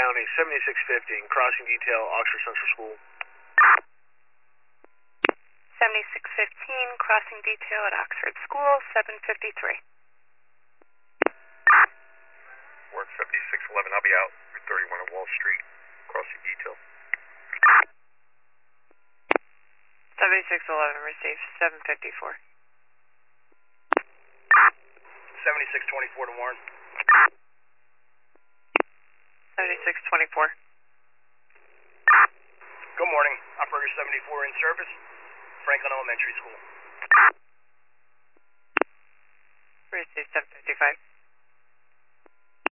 County, 7615, crossing detail, Oxford Central School. 7615, crossing detail at Oxford School, 753. Work 7611, I'll be out. Route 31 on Wall Street, crossing detail. 7611, received, 754. 7624 to Warren. 7624. Good morning. Operator 74 in service. Franklin Elementary School.